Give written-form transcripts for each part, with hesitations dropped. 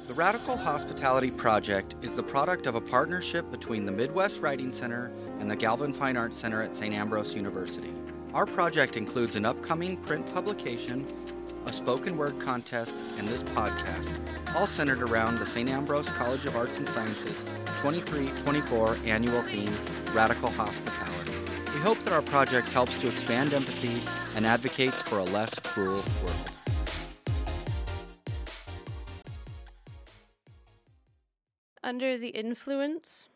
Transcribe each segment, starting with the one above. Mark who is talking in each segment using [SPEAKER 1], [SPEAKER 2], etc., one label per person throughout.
[SPEAKER 1] The Radical Hospitality Project is the product of a partnership between the Midwest Writing Center and the Galvin Fine Arts Center at St. Ambrose University. Our project includes an upcoming print publication, a spoken word contest, and this podcast, all centered around the St. Ambrose College of Arts and Sciences 23-24 annual theme, Radical Hospitality. We hope that our project helps to expand empathy and advocates for a less cruel world.
[SPEAKER 2] Under the influence?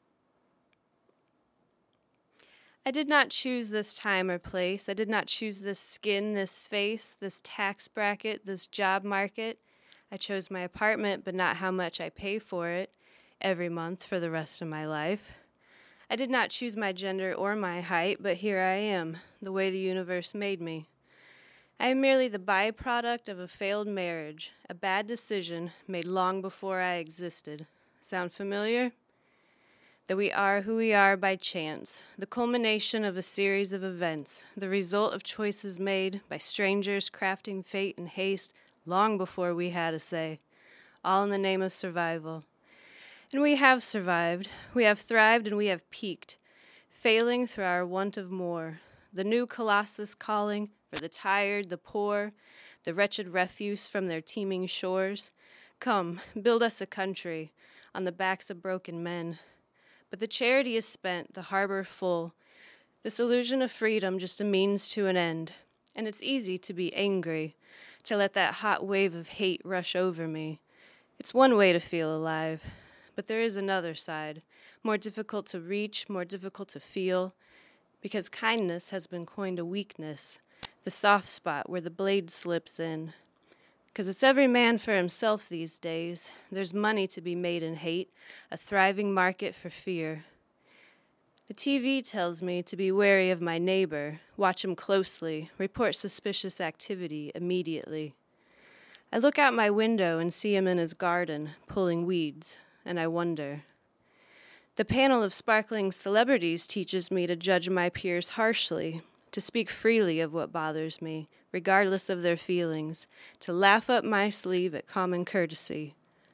[SPEAKER 2] I did not choose this time or place. I did not choose this skin, this face, this tax bracket, this job market. I chose my apartment, but not how much I pay for it every month for the rest of my life. I did not choose my gender or my height, but here I am, the way the universe made me. I am merely the byproduct of a failed marriage, a bad decision made long before I existed. Sound familiar? That we are who we are by chance, the culmination of a series of events, the result of choices made by strangers crafting fate in haste long before we had a say, all in the name of survival. And we have survived, we have thrived, and we have peaked, failing through our want of more, the new colossus calling for the tired, the poor, the wretched refuse from their teeming shores. Come, build us a country on the backs of broken men. But the charity is spent, the harbor full, this illusion of freedom just a means to an end. And it's easy to be angry, to let that hot wave of hate rush over me. It's one way to feel alive, but there is another side, more difficult to reach, more difficult to feel, because kindness has been coined a weakness, the soft spot where the blade slips in. Because it's every man for himself these days. There's money to be made in hate, a thriving market for fear. The TV tells me to be wary of my neighbor, watch him closely, report suspicious activity immediately. I look out my window and see him in his garden, pulling weeds, and I wonder. The panel of sparkling celebrities teaches me to judge my peers harshly, to speak freely of what bothers me, regardless of their feelings, to laugh up my sleeve at common courtesy.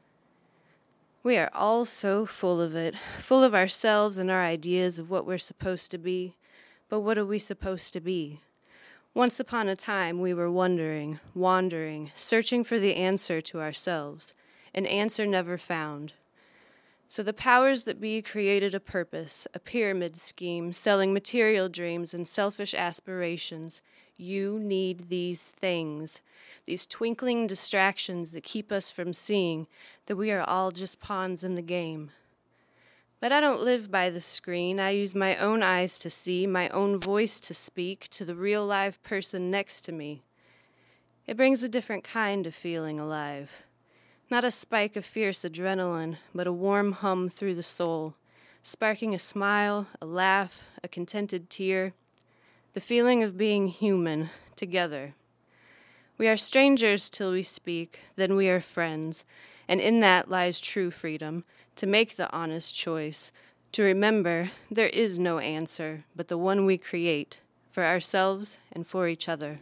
[SPEAKER 2] We are all so full of it, full of ourselves and our ideas of what we're supposed to be. But what are we supposed to be? Once upon a time, we were wondering, wandering, searching for the answer to ourselves, an answer never found. So the powers that be created a purpose, a pyramid scheme, selling material dreams and selfish aspirations. You need these things, these twinkling distractions that keep us from seeing that we are all just pawns in the game. But I don't live by the screen. I use my own eyes to see, my own voice to speak to the real live person next to me. It brings a different kind of feeling alive. Not a spike of fierce adrenaline, but a warm hum through the soul, sparking a smile, a laugh, a contented tear, the feeling of being human, together. We are strangers till we speak, then we are friends, and in that lies true freedom, to make the honest choice, to remember there is no answer but the one we create, for ourselves and for each other.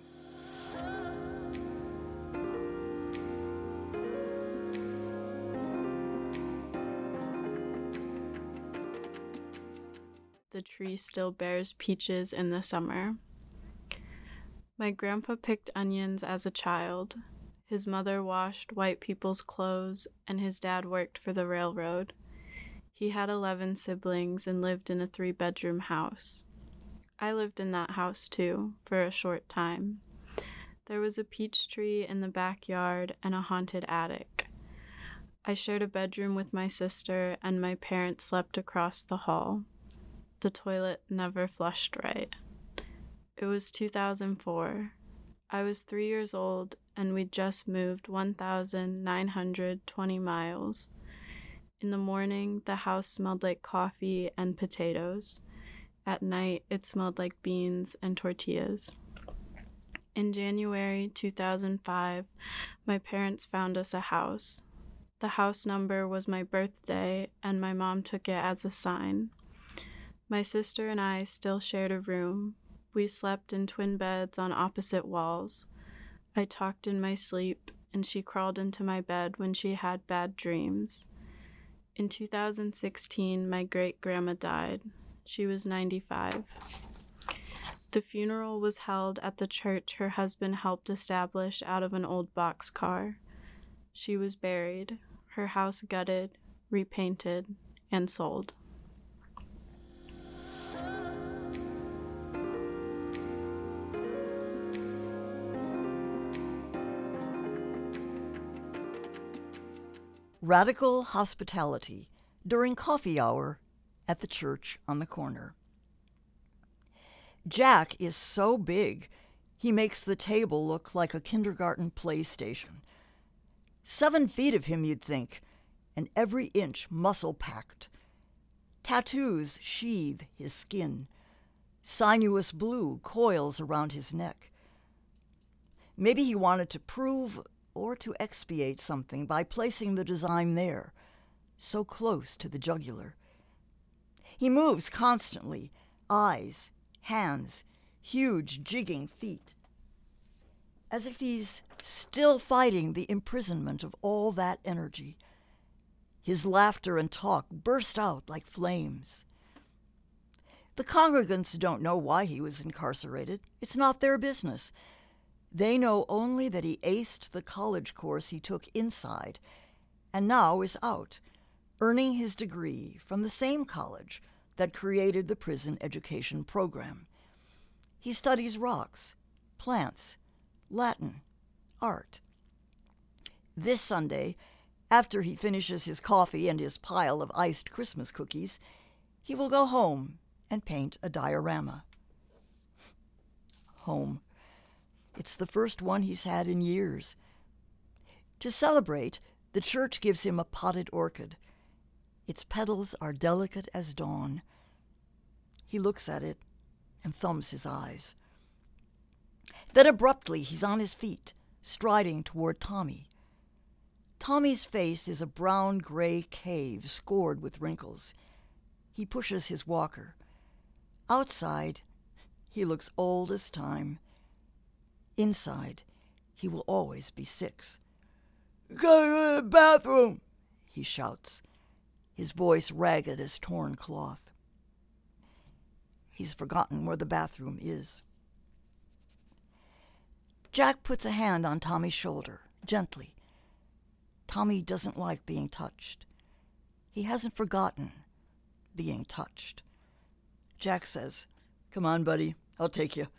[SPEAKER 3] The tree still bears peaches in the summer. My grandpa picked onions as a child. His mother washed white people's clothes, and his dad worked for the railroad. He had 11 siblings and lived in a 3-bedroom house. I lived in that house too, for a short time. There was a peach tree in the backyard and a haunted attic. I shared a bedroom with my sister, and my parents slept across the hall. The toilet never flushed right. It was 2004. I was 3 years old, and we'd just moved 1,920 miles. In the morning, the house smelled like coffee and potatoes. At night, it smelled like beans and tortillas. In January 2005, my parents found us a house. The house number was my birthday, and my mom took it as a sign. My sister and I still shared a room. We slept in twin beds on opposite walls. I talked in my sleep, and she crawled into my bed when she had bad dreams. In 2016, my great-grandma died. She was 95. The funeral was held at the church her husband helped establish out of an old boxcar. She was buried, her house gutted, repainted, and sold.
[SPEAKER 4] Radical hospitality during coffee hour at the church on the corner. Jack is so big, he makes the table look like a kindergarten play station. 7 feet of him, you'd think, and every inch muscle-packed. Tattoos sheathe his skin. Sinuous blue coils around his neck. Maybe he wanted to prove or to expiate something by placing the design there, so close to the jugular. He moves constantly, eyes, hands, huge jigging feet, as if he's still fighting the imprisonment of all that energy. His laughter and talk burst out like flames. The congregants don't know why he was incarcerated. It's not their business. They know only that he aced the college course he took inside and now is out, earning his degree from the same college that created the prison education program. He studies rocks, plants, Latin, art. This Sunday, after he finishes his coffee and his pile of iced Christmas cookies, he will go home and paint a diorama. Home. It's the first one he's had in years. To celebrate, the church gives him a potted orchid. Its petals are delicate as dawn. He looks at it and thumbs his eyes. Then abruptly he's on his feet, striding toward Tommy. Tommy's face is a brown-gray cave scored with wrinkles. He pushes his walker. Outside, he looks old as time. Inside, he will always be 6. "Go to the bathroom," he shouts, his voice ragged as torn cloth. He's forgotten where the bathroom is. Jack puts a hand on Tommy's shoulder, gently. Tommy doesn't like being touched. He hasn't forgotten being touched. Jack says, "Come on, buddy, I'll take you."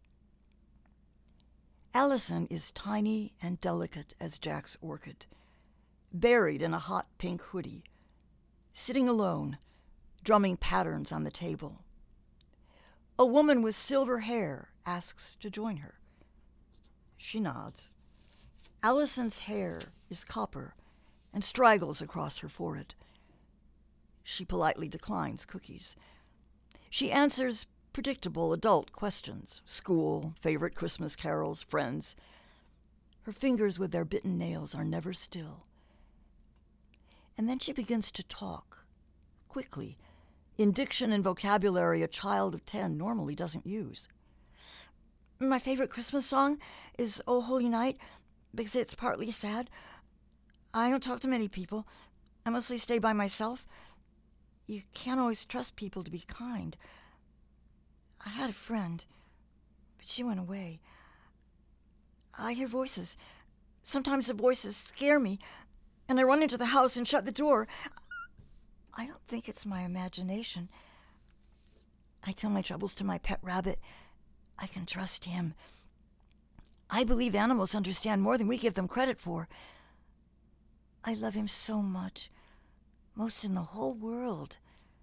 [SPEAKER 4] Allison is tiny and delicate as Jack's orchid, buried in a hot pink hoodie, sitting alone, drumming patterns on the table. A woman with silver hair asks to join her. She nods. Allison's hair is copper and straggles across her forehead. She politely declines cookies. She answers predictable adult questions: school, favorite Christmas carols, friends. Her fingers with their bitten nails are never still. And then she begins to talk, quickly, in diction and vocabulary a child of 10 normally doesn't use. "My favorite Christmas song is O Holy Night, because it's partly sad. I don't talk to many people. I mostly stay by myself. You can't always trust people to be kind. I had a friend, but she went away. I hear voices. Sometimes the voices scare me, and I run into the house and shut the door. I don't think it's my imagination. I tell my troubles to my pet rabbit. I can trust him. I believe animals understand more than we give them credit for. I love him so much, most in the whole world."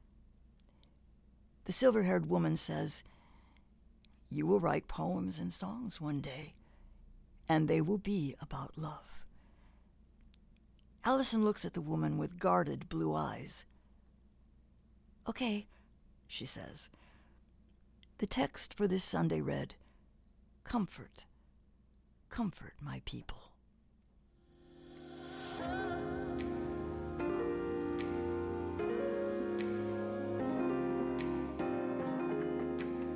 [SPEAKER 4] The silver-haired woman says, "You will write poems and songs one day, and they will be about love." Allison looks at the woman with guarded blue eyes. "Okay," she says. The text for this Sunday read, "Comfort, comfort my people."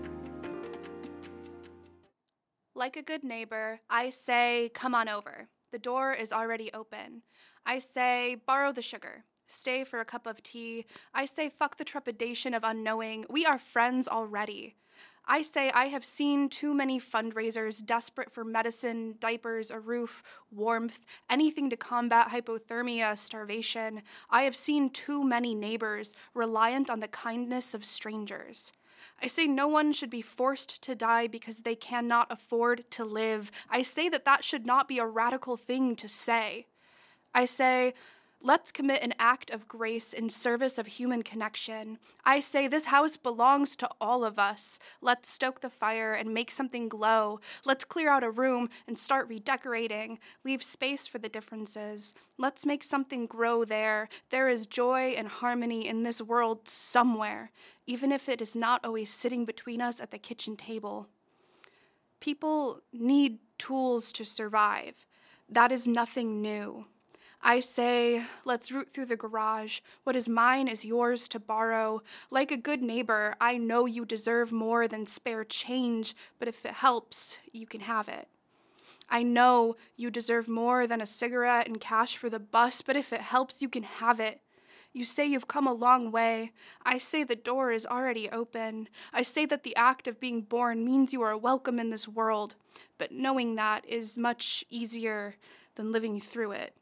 [SPEAKER 5] Like a good neighbor, I say, come on over. the door is already open. I say, borrow the sugar. Stay for a cup of tea. I say, fuck the trepidation of unknowing. We are friends already. I say, I have seen too many fundraisers desperate for medicine, diapers, a roof, warmth, anything to combat hypothermia, starvation. I have seen too many neighbors reliant on the kindness of strangers. I say no one should be forced to die because they cannot afford to live. I say that should not be a radical thing to say. I say, let's commit an act of grace in service of human connection. I say this house belongs to all of us. Let's stoke the fire and make something glow. Let's clear out a room and start redecorating. Leave space for the differences. Let's make something grow there. There is joy and harmony in this world somewhere, even if it is not always sitting between us at the kitchen table. People need tools to survive. That is nothing new. I say, let's root through the garage. What is mine is yours to borrow. Like a good neighbor, I know you deserve more than spare change, but if it helps, you can have it. I know you deserve more than a cigarette and cash for the bus, but if it helps, you can have it. You say you've come a long way. I say the door is already open. I say that the act of being born means you are welcome in this world, but knowing that is much easier than living through it.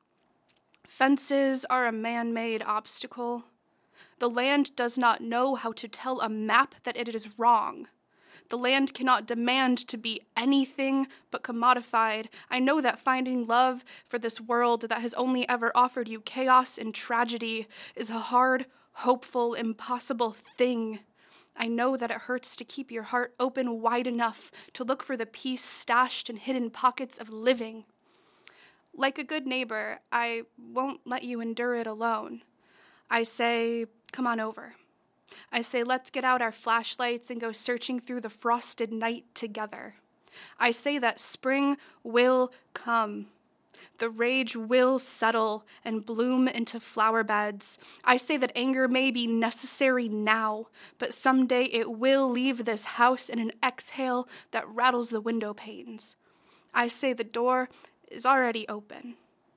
[SPEAKER 5] Fences are a man-made obstacle. The land does not know how to tell a map that it is wrong. The land cannot demand to be anything but commodified. I know that finding love for this world that has only ever offered you chaos and tragedy is a hard, hopeful, impossible thing. I know that it hurts to keep your heart open wide enough to look for the peace stashed in hidden pockets of living. Like a good neighbor, I won't let you endure it alone. I say, come on over. I say, let's get out our flashlights and go searching through the frosted night together. I say that spring will come. The rage will settle and bloom into flower beds. I say that anger may be necessary now, but someday it will leave this house in an exhale that rattles the window panes. I say the door is already open.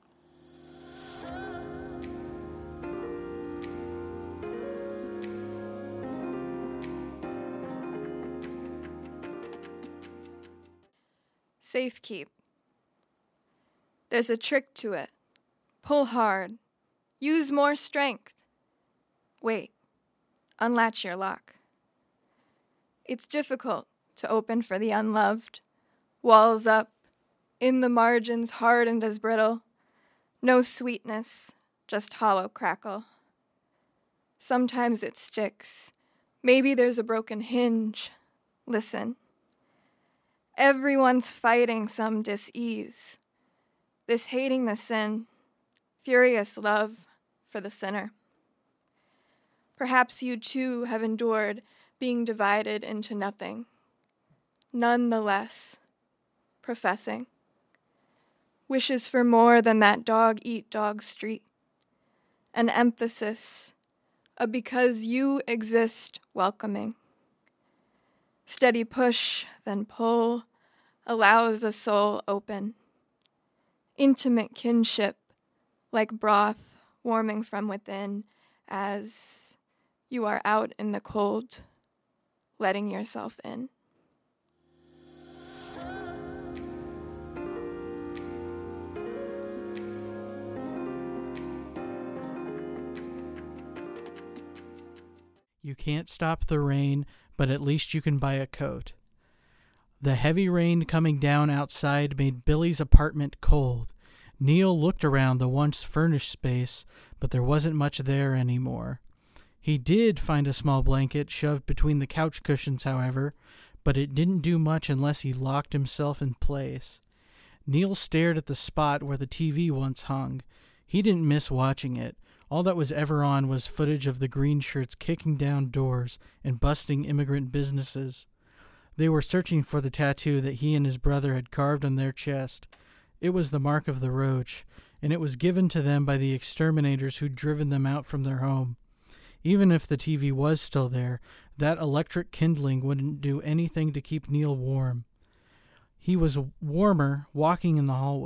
[SPEAKER 6] Safe keep. There's a trick to it. Pull hard. Use more strength. Wait. Unlatch your lock. It's difficult to open for the unloved. Walls up. In the margins hardened as brittle. No sweetness, just hollow crackle. Sometimes it sticks. Maybe there's a broken hinge. Listen. Everyone's fighting some dis-ease. This hating the sin, furious love for the sinner. Perhaps you too have endured being divided into nothing. None the less, professing. Wishes for more than that dog-eat-dog street. An emphasis, a because you exist welcoming. Steady push, then pull, allows a soul open. Intimate kinship, like broth warming from within as you are out in the cold, letting yourself in.
[SPEAKER 7] You can't stop the rain, but at least you can buy a coat. The heavy rain coming down outside made Billy's apartment cold. Neil looked around the once furnished space, but there wasn't much there anymore. He did find a small blanket shoved between the couch cushions, however, but it didn't do much unless he locked himself in place. Neil stared at the spot where the TV once hung. He didn't miss watching it. All that was ever on was footage of the green shirts kicking down doors and busting immigrant businesses. They were searching for the tattoo that he and his brother had carved on their chest. It was the mark of the roach, and it was given to them by the exterminators who'd driven them out from their home. Even if the TV was still there, that electric kindling wouldn't do anything to keep Neil warm. He was warmer walking in the hallway.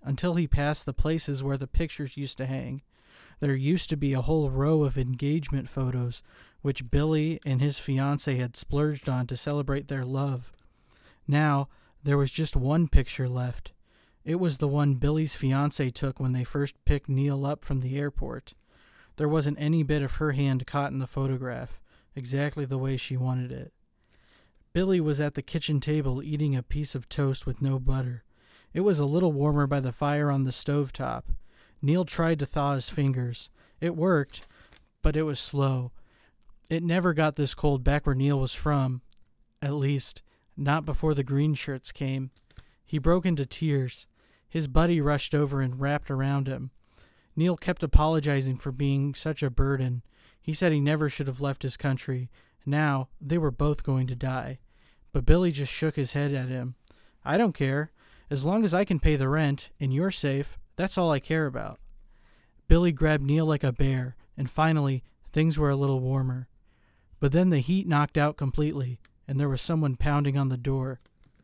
[SPEAKER 7] until he passed the places where the pictures used to hang. There used to be a whole row of engagement photos, which Billy and his fiancée had splurged on to celebrate their love. Now, there was just one picture left. It was the one Billy's fiancée took when they first picked Neil up from the airport. There wasn't any bit of her hand caught in the photograph, exactly the way she wanted it. Billy was at the kitchen table eating a piece of toast with no butter. It was a little warmer by the fire on the stovetop. Neil tried to thaw his fingers. It worked, but it was slow. It never got this cold back where Neil was from. At least, not before the green shirts came. He broke into tears. His buddy rushed over and wrapped around him. Neil kept apologizing for being such a burden. He said he never should have left his country. Now, they were both going to die. But Billy just shook his head at him. "I don't care. As long as I can pay the rent, and you're safe, that's all I care about." Billy grabbed Neil like a bear, and finally, things were a little warmer. But then the heat knocked out completely, and there was someone pounding on the door.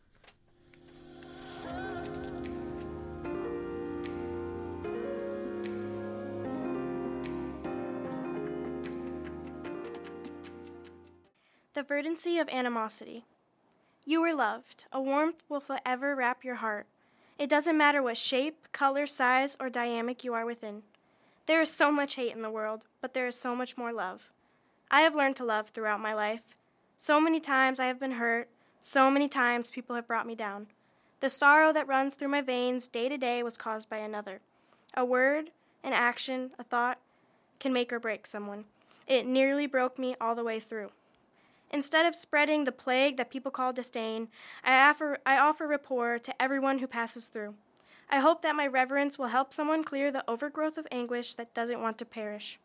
[SPEAKER 8] The verdancy of animosity. You were loved. A warmth will forever wrap your heart. It doesn't matter what shape, color, size, or dynamic you are within. There is so much hate in the world, but there is so much more love. I have learned to love throughout my life. So many times I have been hurt. So many times people have brought me down. The sorrow that runs through my veins day to day was caused by another. A word, an action, a thought can make or break someone. It nearly broke me all the way through. Instead of spreading the plague that people call disdain, I offer rapport to everyone who passes through. I hope that my reverence will help someone clear the overgrowth of anguish that doesn't want to perish.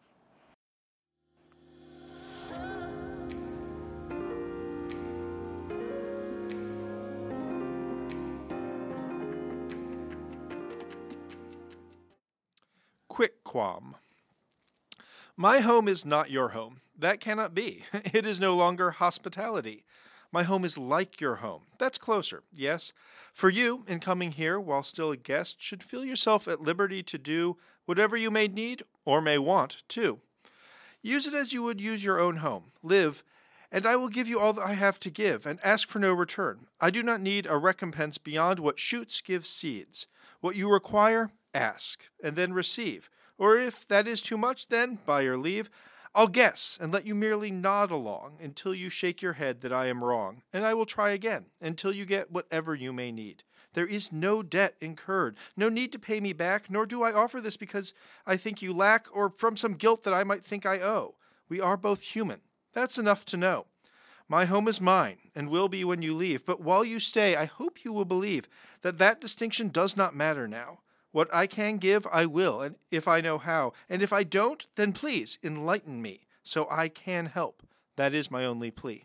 [SPEAKER 9] Quick qualm. My home is not your home. That cannot be. It is no longer hospitality. My home is like your home. That's closer, yes. For you, in coming here while still a guest, should feel yourself at liberty to do whatever you may need or may want to. Use it as you would use your own home. Live, and I will give you all that I have to give, and ask for no return. I do not need a recompense beyond what shoots give seeds. What you require, ask, and then receive. Or if that is too much, then, by your leave, I'll guess and let you merely nod along until you shake your head that I am wrong, and I will try again until you get whatever you may need. There is no debt incurred, no need to pay me back, nor do I offer this because I think you lack or from some guilt that I might think I owe. We are both human. That's enough to know. My home is mine and will be when you leave, but while you stay, I hope you will believe that that distinction does not matter now. What I can give, I will, and if I know how. And if I don't, then please enlighten me, so I can help. That is my only plea.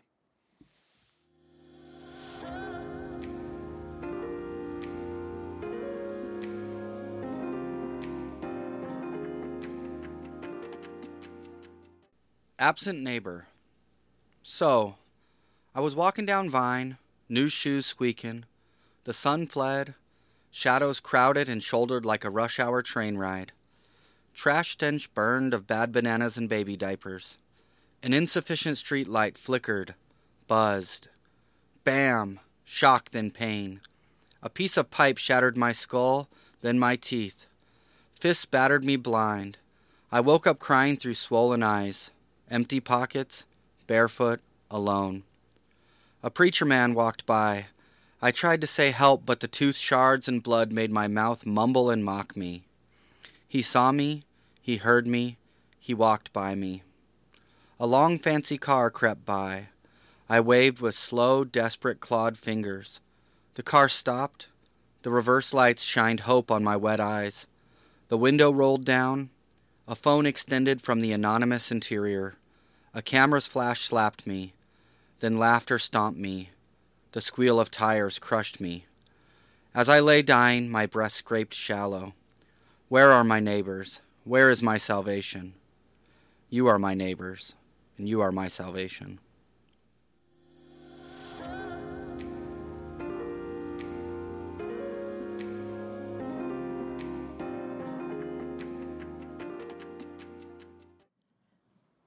[SPEAKER 1] Absent neighbor. So, I was walking down Vine, new shoes squeaking. The sun fled. Shadows crowded and shouldered like a rush hour train ride. Trash stench burned of bad bananas and baby diapers. An insufficient street light flickered, buzzed. Bam! Shock, then pain. A piece of pipe shattered my skull, then my teeth. Fists battered me blind. I woke up crying through swollen eyes. Empty pockets, barefoot, alone. A preacher man walked by. I tried to say help, but the tooth shards and blood made my mouth mumble and mock me. He saw me, he heard me, he walked by me. A long fancy car crept by. I waved with slow, desperate, clawed fingers. The car stopped. The reverse lights shined hope on my wet eyes. The window rolled down. A phone extended from the anonymous interior. A camera's flash slapped me. Then laughter stomped me. The squeal of tires crushed me. As I lay dying, my breast scraped shallow. Where are my neighbors? Where is my salvation? You are my neighbors, and you are my salvation.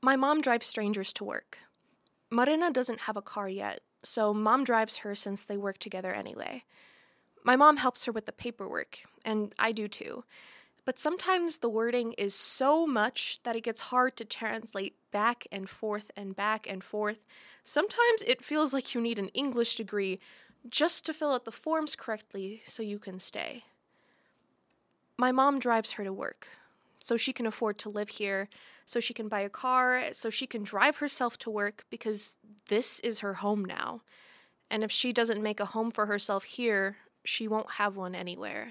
[SPEAKER 10] My mom drives strangers to work. Marina doesn't have a car yet, so Mom drives her since they work together anyway. My mom helps her with the paperwork, and I do too. But sometimes the wording is so much that it gets hard to translate back and forth and back and forth. Sometimes it feels like you need an English degree just to fill out the forms correctly so you can stay. My mom drives her to work, so she can afford to live here, so she can buy a car, so she can drive herself to work, because this is her home now. And if she doesn't make a home for herself here, she won't have one anywhere.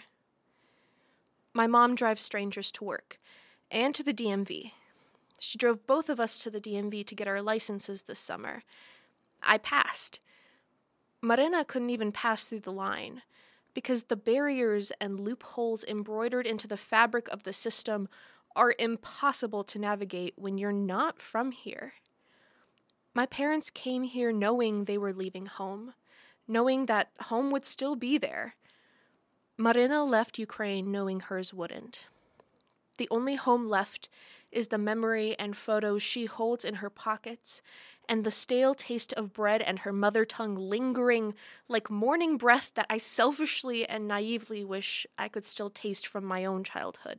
[SPEAKER 10] My mom drives strangers to work, and to the DMV. She drove both of us to the DMV to get our licenses this summer. I passed. Marina couldn't even pass through the line, because the barriers and loopholes embroidered into the fabric of the system are impossible to navigate when you're not from here. My parents came here knowing they were leaving home, knowing that home would still be there. Marina left Ukraine knowing hers wouldn't. The only home left is the memory and photos she holds in her pockets, and the stale taste of bread and her mother tongue lingering like morning breath that I selfishly and naively wish I could still taste from my own childhood.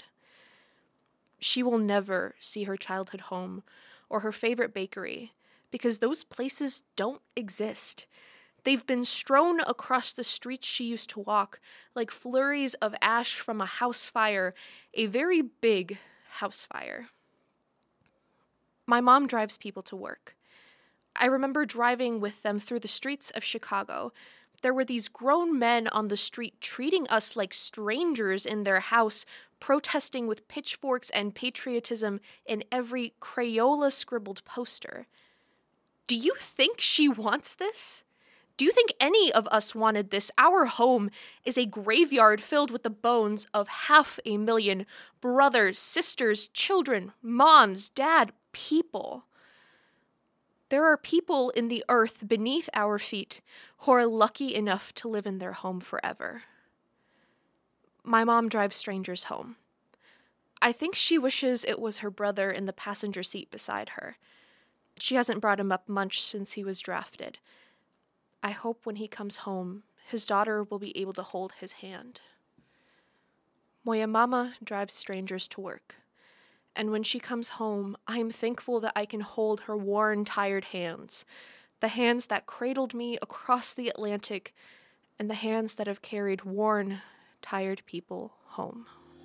[SPEAKER 10] She will never see her childhood home or her favorite bakery, because those places don't exist. They've been strewn across the streets she used to walk like flurries of ash from a house fire, a very big house fire. My mom drives people to work. I remember driving with them through the streets of Chicago. There were these grown men on the street treating us like strangers in their house, protesting with pitchforks and patriotism in every Crayola-scribbled poster. Do you think she wants this? Do you think any of us wanted this? Our home is a graveyard filled with the bones of 500,000 brothers, sisters, children, moms, dad, people. There are people in the earth beneath our feet who are lucky enough to live in their home forever. My mom drives strangers home. I think she wishes it was her brother in the passenger seat beside her. She hasn't brought him up much since he was drafted. I hope when he comes home, his daughter will be able to hold his hand. Moja mama drives strangers to work. And when she comes home, I am thankful that I can hold her worn, tired hands, the hands that cradled me across the Atlantic, and the hands that have carried worn, tired people home.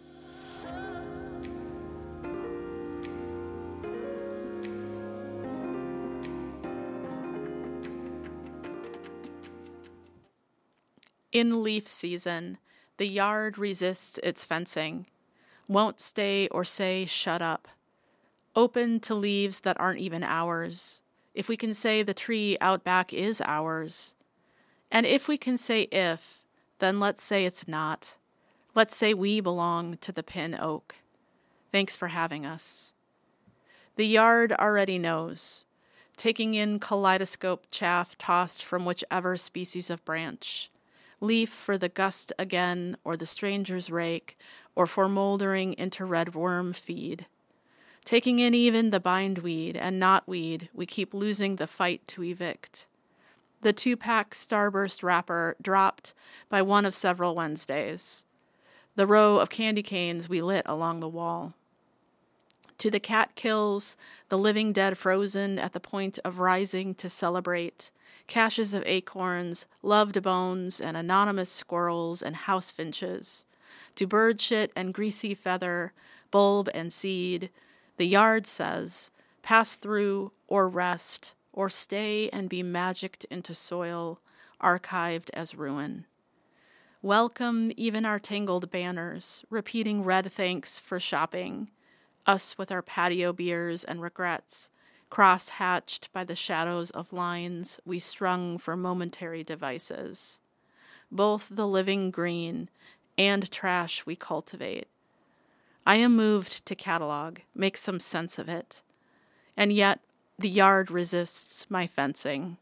[SPEAKER 11] In leaf season, the yard resists its fencing, won't stay or say shut up, open to leaves that aren't even ours, if we can say the tree out back is ours. And if we can say if, then let's say it's not. Let's say we belong to the pin oak. Thanks for having us. The yard already knows, taking in kaleidoscope chaff tossed from whichever species of branch, leaf for the gust again or the stranger's rake, or for moldering into red worm feed. Taking in even the bindweed and knotweed we keep losing the fight to evict. The 2-pack Starburst wrapper dropped by one of several Wednesdays. The row of candy canes we lit along the wall. To the cat kills, the living dead frozen at the point of rising to celebrate, caches of acorns, loved bones, and anonymous squirrels and house finches. To bird shit and greasy feather, bulb and seed, the yard says, pass through or rest, or stay and be magicked into soil, archived as ruin. Welcome even our tangled banners, repeating red thanks for shopping, us with our patio beers and regrets, cross-hatched by the shadows of lines we strung for momentary devices. Both the living green and trash we cultivate. I am moved to catalog, make some sense of it, and yet the yard resists my fencing.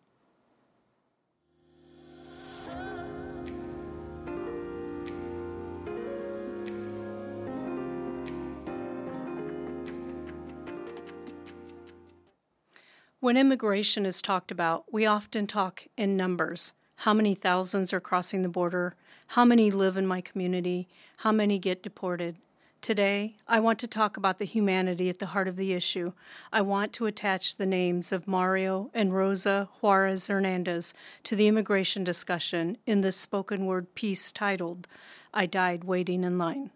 [SPEAKER 12] When immigration is talked about, we often talk in numbers. How many thousands are crossing the border? How many live in my community? How many get deported? Today, I want to talk about the humanity at the heart of the issue. I want to attach the names of Mario and Rosa Juarez Hernandez to the immigration discussion in this spoken word piece titled, I Died Waiting in Line.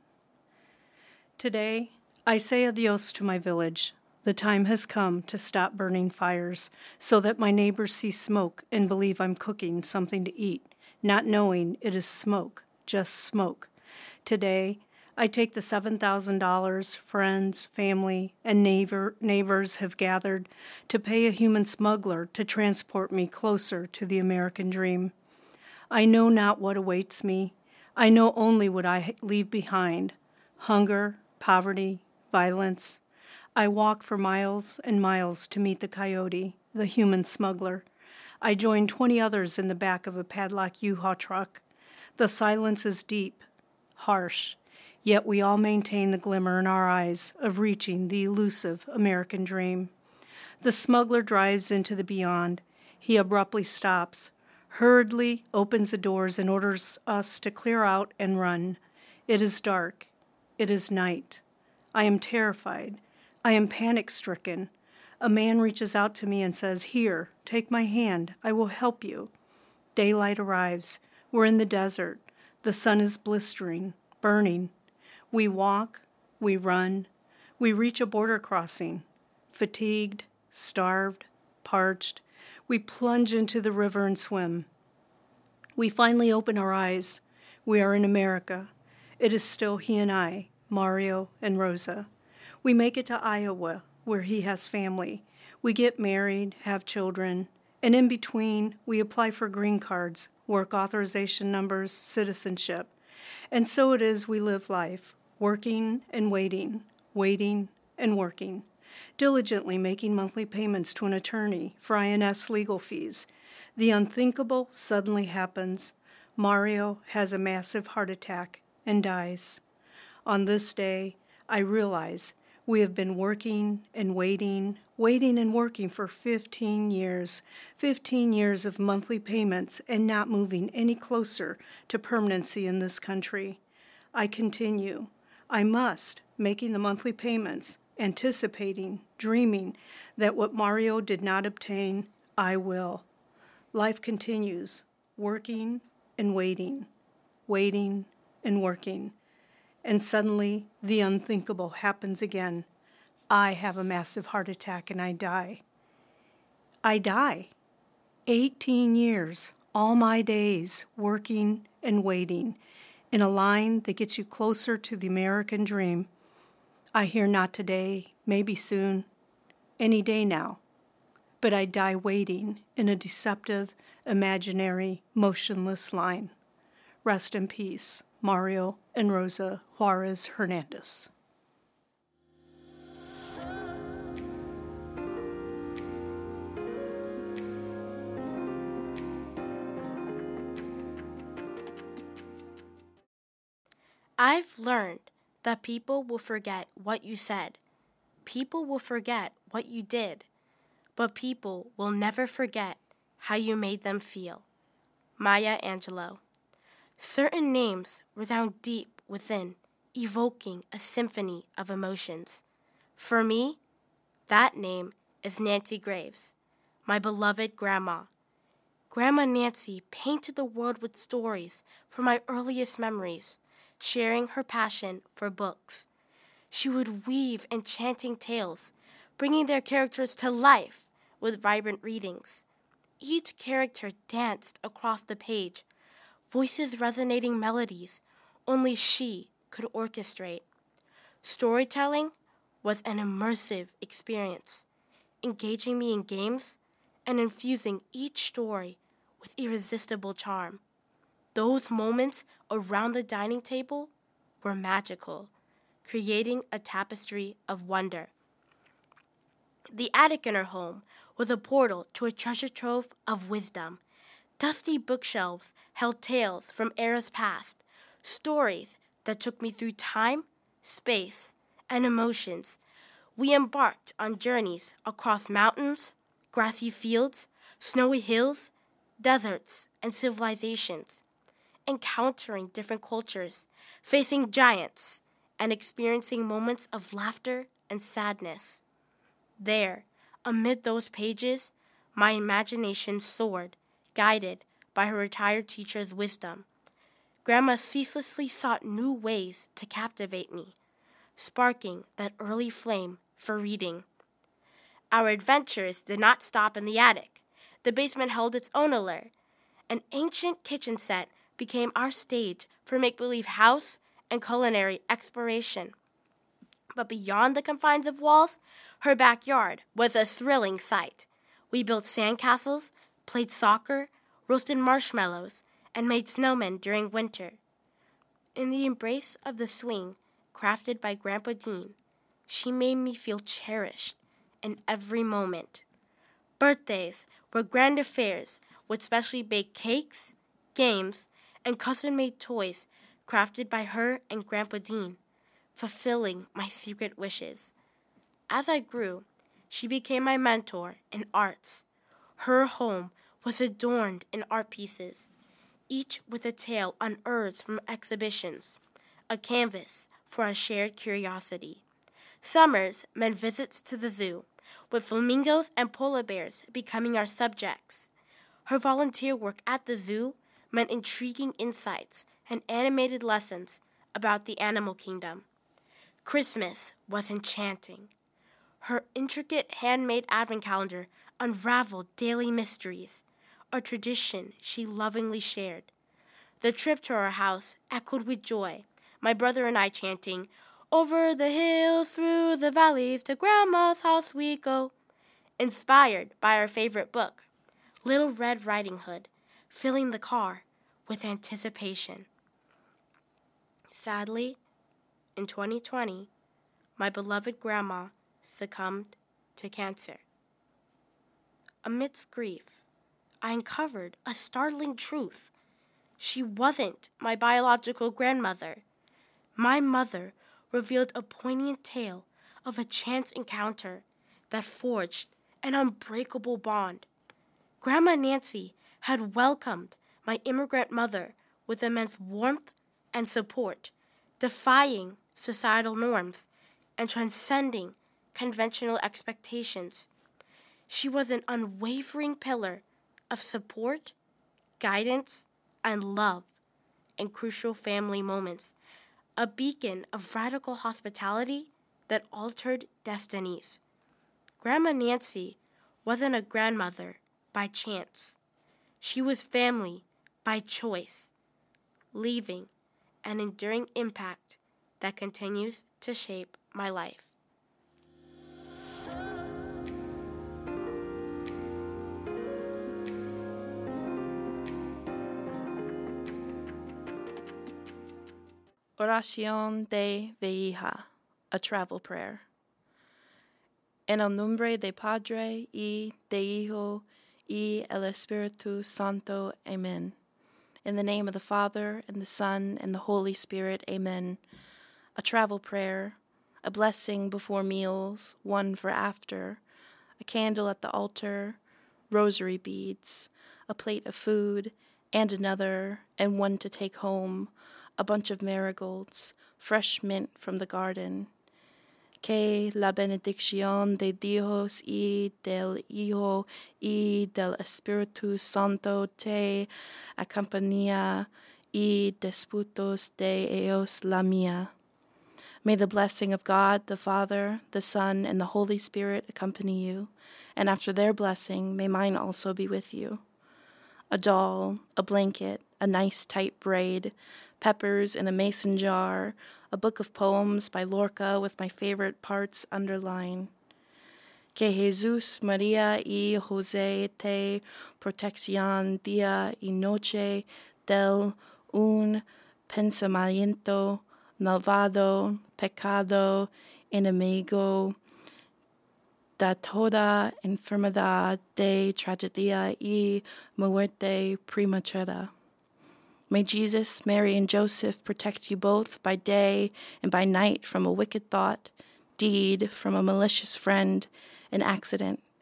[SPEAKER 12] Today, I say adios to my village. The time has come to stop burning fires so that my neighbors see smoke and believe I'm cooking something to eat, not knowing it is smoke, just smoke. Today, I take the $7,000 friends, family, and neighbors have gathered to pay a human smuggler to transport me closer to the American dream. I know not what awaits me. I know only what I leave behind: hunger, poverty, violence. I walk for miles and miles to meet the coyote, the human smuggler. I join 20 others in the back of a padlock U-Haul truck. The silence is deep, harsh, yet we all maintain the glimmer in our eyes of reaching the elusive American dream. The smuggler drives into the beyond. He abruptly stops, hurriedly opens the doors and orders us to clear out and run. It is dark. It is night. I am terrified. I am panic-stricken. A man reaches out to me and says, "Here, take my hand. I will help you." Daylight arrives. We're in the desert. The sun is blistering, burning. We walk, we run, we reach a border crossing. Fatigued, starved, parched, we plunge into the river and swim. We finally open our eyes. We are in America. It is still he and I, Mario and Rosa. We make it to Iowa, where he has family. We get married, have children, and in between, we apply for green cards, work authorization numbers, citizenship. And so it is we live life, working and waiting, waiting and working, diligently making monthly payments to an attorney for INS legal fees. The unthinkable suddenly happens. Mario has a massive heart attack and dies. On this day, I realize we have been working and waiting and working for 15 years, 15 years of monthly payments and not moving any closer to permanency in this country. I continue. I must, making the monthly payments, anticipating, dreaming that what Mario did not obtain, I will. Life continues, working and waiting and working. And suddenly, the unthinkable happens again. I have a massive heart attack and I die. I die. 18 years, all my days, working and waiting, in a line that gets you closer to the American dream. I hear not today, maybe soon, any day now. But I die waiting in a deceptive, imaginary, motionless line. Rest in peace, Mario and Rosa Juarez Hernandez.
[SPEAKER 8] I've learned that people will forget what you said. People will forget what you did. But people will never forget how you made them feel. Maya Angelou. Certain names resound deep within, evoking a symphony of emotions. For me, that name is Nancy Graves, my beloved grandma. Grandma Nancy painted the world with stories from my earliest memories, sharing her passion for books. She would weave enchanting tales, bringing their characters to life with vibrant readings. Each character danced across the page, voices resonating melodies only she could orchestrate. Storytelling was an immersive experience, engaging me in games and infusing each story with irresistible charm. Those moments around the dining table were magical, creating a tapestry of wonder. The attic in her home was a portal to a treasure trove of wisdom. Dusty bookshelves held tales from eras past, stories that took me through time, space, and emotions. We embarked on journeys across mountains, grassy fields, snowy hills, deserts, and civilizations, encountering different cultures, facing giants, and experiencing moments of laughter and sadness. There, amid those pages, my imagination soared, guided by her retired teacher's wisdom. Grandma ceaselessly sought new ways to captivate me, sparking that early flame for reading. Our adventures did not stop in the attic. The basement held its own allure. An ancient kitchen set became our stage for make-believe house and culinary exploration. But beyond the confines of walls, her backyard was a thrilling sight. We built sandcastles, played soccer, roasted marshmallows, and made snowmen during winter. In the embrace of the swing crafted by Grandpa Dean, she made me feel cherished in every moment. Birthdays were grand affairs with specially baked cakes, games, and custom-made toys crafted by her and Grandpa Dean, fulfilling my secret wishes. As I grew, she became my mentor in arts. Her home was adorned in art pieces, each with a tale unearthed from exhibitions, a canvas for our shared curiosity. Summers meant visits to the zoo, with flamingos and polar bears becoming our subjects. Her volunteer work at the zoo meant intriguing insights and animated lessons about the animal kingdom. Christmas was enchanting. Her intricate handmade advent calendar unraveled daily mysteries, a tradition she lovingly shared. The trip to our house echoed with joy, my brother and I chanting, "Over the hills, through the valleys, to Grandma's house we go," inspired by our favorite book, Little Red Riding Hood, filling the car with anticipation. Sadly, in 2020, my beloved grandma succumbed to cancer. Amidst grief, I uncovered a startling truth. She wasn't my biological grandmother. My mother revealed a poignant tale of a chance encounter that forged an unbreakable bond. Grandma Nancy had welcomed my immigrant mother with immense warmth and support, defying societal norms and transcending conventional expectations. She was an unwavering pillar of support, guidance, and love in crucial family moments, a beacon of radical hospitality that altered destinies. Grandma Nancy wasn't a grandmother by chance. She was family by choice, leaving an enduring impact that continues to shape my life.
[SPEAKER 13] Oración de Vieja, a travel prayer. En el nombre de Padre y de Hijo y el Espíritu Santo. Amen. In the name of the Father, and the Son, and the Holy Spirit. Amen. A travel prayer, a blessing before meals, one for after, a candle at the altar, rosary beads, a plate of food, and another, and one to take home, a bunch of marigolds, fresh mint from the garden. Que la benedicción de Dios y del Hijo y del Espíritu Santo te acompañe y después de ellos la mía. May the blessing of God, the Father, the Son, and the Holy Spirit accompany you, and after their blessing, may mine also be with you. A doll, a blanket, a nice tight braid, peppers in a mason jar, a book of poems by Lorca with my favorite parts underlined. Que Jesús, María y José te protección día y noche del un pensamiento malvado, pecado, enemigo, da toda enfermedad de tragedia y muerte prematura. May Jesus, Mary, and Joseph protect you both by day and by night from a wicked thought, deed, from a malicious friend, an accident,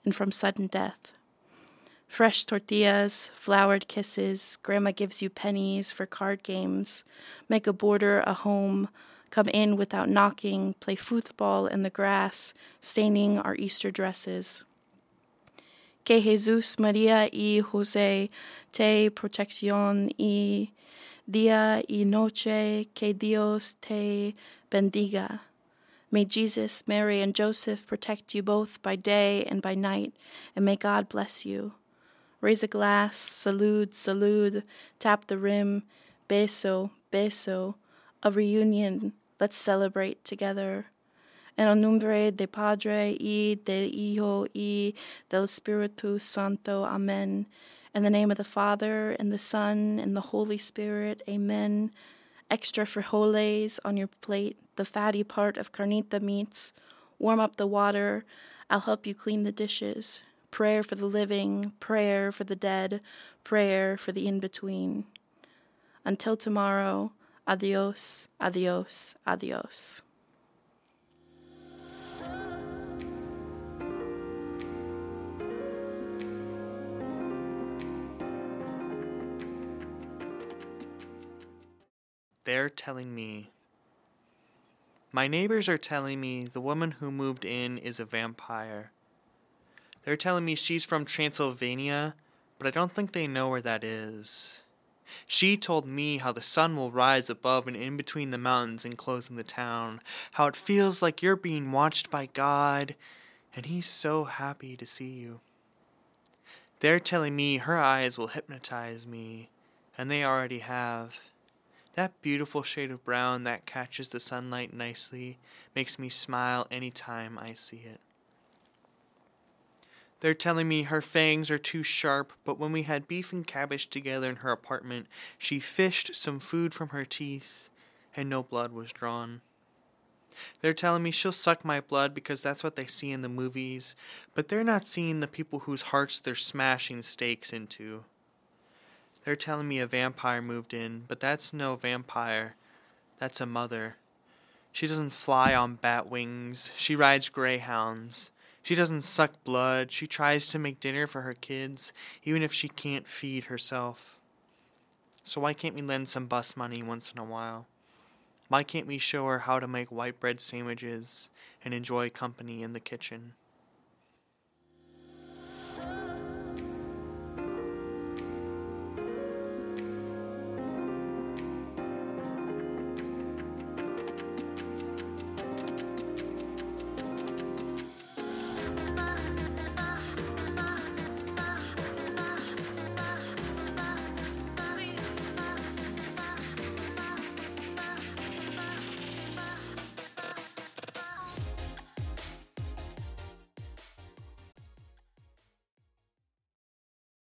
[SPEAKER 13] and from sudden death. Fresh tortillas, flowered kisses, Grandma gives you pennies for card games, make a border a home, come in without knocking, play football in the grass, staining our Easter dresses. Que Jesus, Maria y Jose te protección y día y noche, que Dios te bendiga. May Jesus, Mary, and Joseph protect you both by day and by night, and may God bless you. Raise a glass, salud, salud, tap the rim, beso, beso, a reunion, let's celebrate together. En el nombre de Padre y del Hijo y del Espíritu Santo, Amen. In the name of the Father, and the Son, and the Holy Spirit, Amen. Extra frijoles on your plate, the fatty part of carnita meats. Warm up the water, I'll help you clean the dishes. Prayer for the living, prayer for the dead, prayer for the in-between. Until tomorrow, adios, adios, adios.
[SPEAKER 14] They're telling me. My neighbors are telling me the woman who moved in is a vampire. They're telling me she's from Transylvania, but I don't think they know where that is. She told me how the sun will rise above and in between the mountains enclosing the town, how it feels like you're being watched by God, and He's so happy to see you. They're telling me her eyes will hypnotize me, and they already have. That beautiful shade of brown that catches the sunlight nicely makes me smile any time I see it. They're telling me her fangs are too sharp, but when we had beef and cabbage together in her apartment, she fished some food from her teeth, and no blood was drawn. They're telling me she'll suck my blood because that's what they see in the movies, but they're not seeing the people whose hearts they're smashing stakes into. They're telling me a vampire moved in, but that's no vampire. That's a mother. She doesn't fly on bat wings. She rides greyhounds. She doesn't suck blood. She tries to make dinner for her kids, even if she can't feed herself. So why can't we lend some bus money once in a while? Why can't we show her how to make white bread sandwiches and enjoy company in the kitchen?